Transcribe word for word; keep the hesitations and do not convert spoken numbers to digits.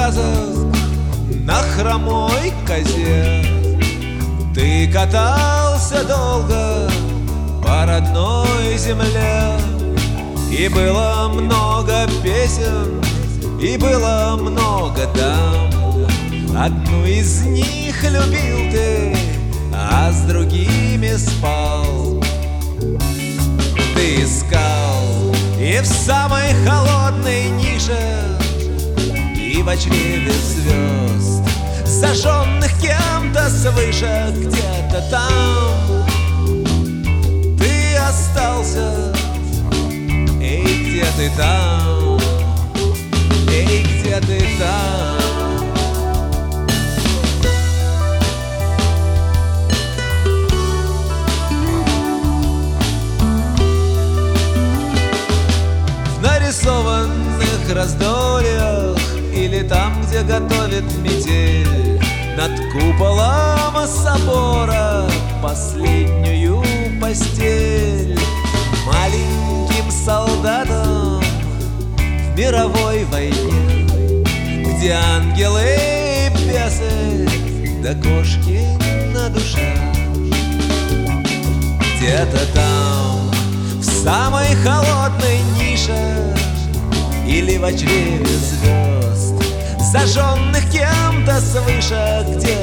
сказок на хромой козе. Ты катался долго по родной земле, и было много песен, и было много дам. Одну из них любил ты, а с другими спал. Ты искал и в самой холодной нише, и в чреве звезд, зажженных кем-то свыше. Где-то там ты остался. Эй, где ты там? Эй, где ты там? В нарисованных раздольях или там, где готовит метель, над куполом собора последнюю постель маленьким солдатам в мировой войне, где ангелы и бесы да кошки на душе. Где-то там, в самой холодной нише или в чреве звезд, зажженных кем-то свыше. Где